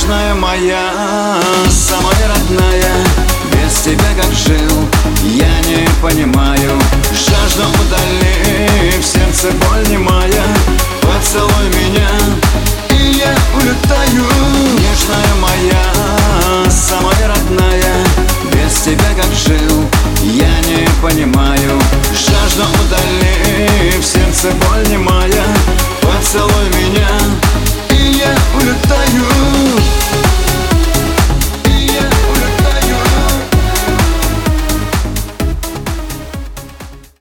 Нежная моя, самая родная, без тебя как жил, я не понимаю. Жажду удали, в сердце боль немая. Поцелуй меня, и я улетаю. Нежная моя, самая родная, без тебя как жил, я не понимаю.